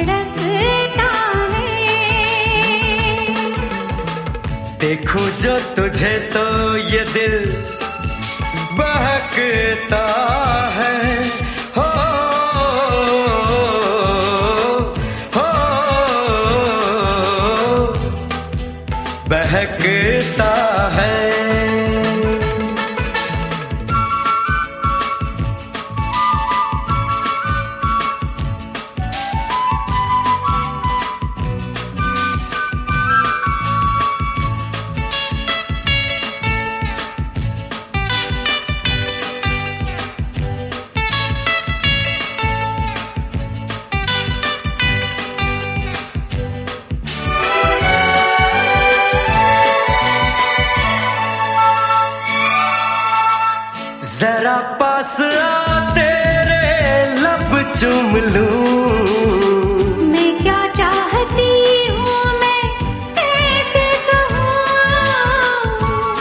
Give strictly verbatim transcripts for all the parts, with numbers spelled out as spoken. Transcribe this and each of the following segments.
धड़कता है। देखूं जो तुझे तो ये दिल बहकता है। हो हो बहकता है। जरा पास आ तेरे लब चूम लूं। मैं क्या चाहती हूँ मैं कैसे कहूँ।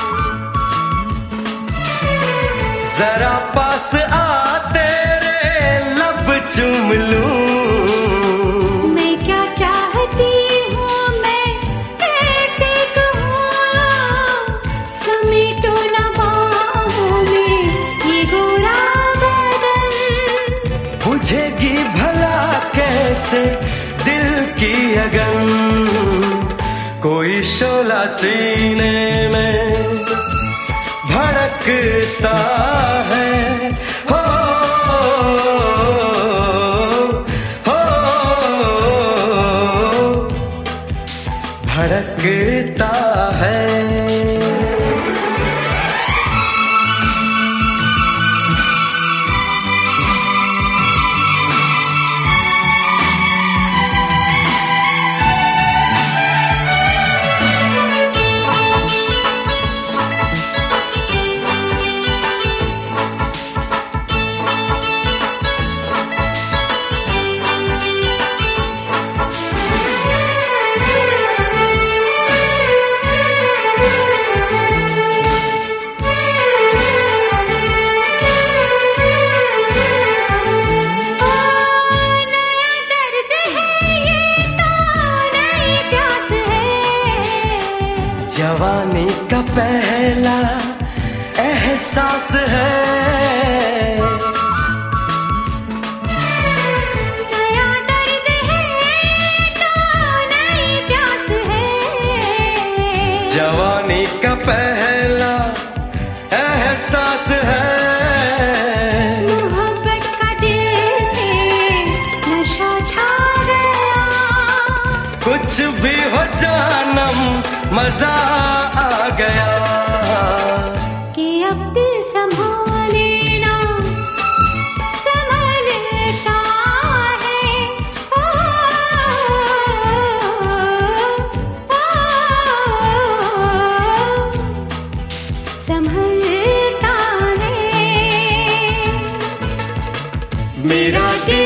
जरा पास आ तेरे लब चूम लूं। मैं क्या चाहती हूँ मैं कैसे कहूँ। समेटो न बाहों में ये गोरा बदन। बुझेगी भला कैसे दिल की अगन। कोई शोला सीने में भड़कता है। हो हो भड़कता है। जवानी का पहला एहसास है। नया दर्द है तो नई प्यास है। जवानी का पहला एहसास है। मोहब्बत का दिल पे नशा छा गया। कुछ भी हो जानम मजा आ गया। कि अब दिल संभाले ना संभलता है। ओ, ओ, ओ, संभलता है। मेरा दिल